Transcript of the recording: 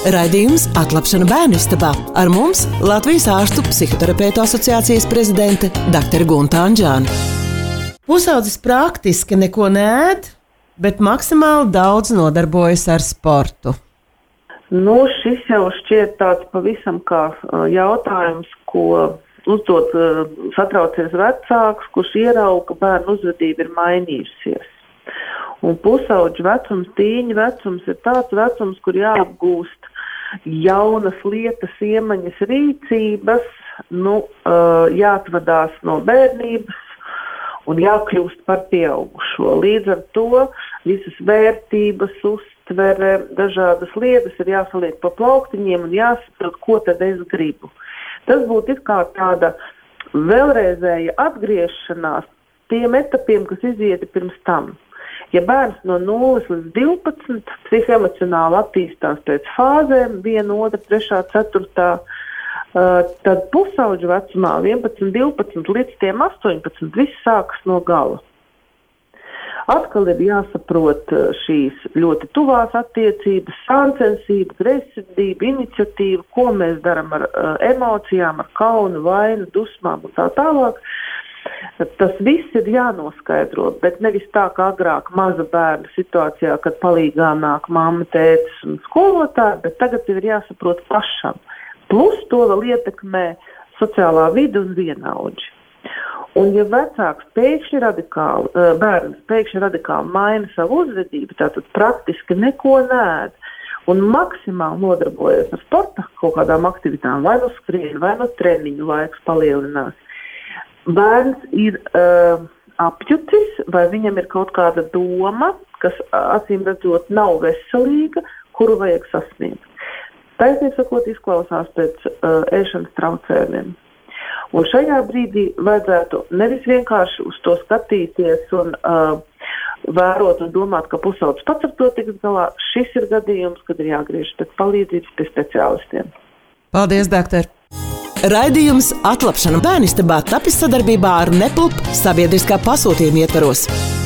Raidījums Atlapšana bērnistabā. Ar mums Latvijas ārstu psihoterapeitu asociācijas prezidente dr. Gunta Anģāne. Pusaudzis praktiski neko neēd, bet maksimāli daudz nodarbojas ar sportu. Šis jau šķiet tāds pavisam kā jautājums, ko uzdot satraucies vecāks, kurš ierauga, ka bērnu uzvedība ir mainījusies. Un pusaudžu vecums, tīņa vecums ir tāds vecums, kur jāapgūst jaunas lietas, iemaņas, rīcības, jāatvadās no bērnības un jākļūst par pieaugušo. Līdz ar to visas vērtības, uztvere, dažādas lietas ir jāsaliek pa plauktiņiem un jāsaprot, ko tad es gribu. Tas būtu it kā tāda vēlreizēja atgriešanās tiem etapiem, kas izieti pirms tam. Ja bērns no 0 līdz 12 psihoemocionāli attīstās pēc fāzēm, 1, 2, 3, 4, tad pusauģu vecumā 11, 12 līdz tiem 18 viss sākas no gala. Atkal ir jāsaprot šīs ļoti tuvās attiecības, sāncensība, greizsirdība, iniciatīva, ko mēs darām ar emocijām, ar kaunu, vainu, dusmām un tā tālāk. Tas viss ir jānoskaidro, bet nevis tā kā agrāk maza bērna situācijā, kad palīgā nāk mamma, tētis un skolotāji, bet tagad ir jāsaprot pašam. Plus to vēl ietekmē sociālā vide un vienaudži. Un ja vecāks bērns pēkšņi radikāli maina savu uzvedību, tātad praktiski neko neēd un maksimāli nodarbojas ar sporta kaut kādām aktivitātām, vai no skrien, vai no treniņu laiks palielinās, bērns ir apjucis, vai viņam ir kaut kāda doma, kas acīm redzot nav veselīga, kuru vajag sasniegt. Taisnīgi sakot, izklausās pēc ēšanas traucējumiem. Un šajā brīdī vajadzētu nevis vienkārši uz to skatīties un vērot un domāt, ka pusaudzis pats ar to tiks galā. Šis ir gadījums, kad ir jāgriež pēc palīdzības pie speciālistiem. Paldies, doktor! Raidījums Atlapšana bērnistabā tapis sadarbībā ar NEPLUP sabiedriskā pasūtījuma ietvaros.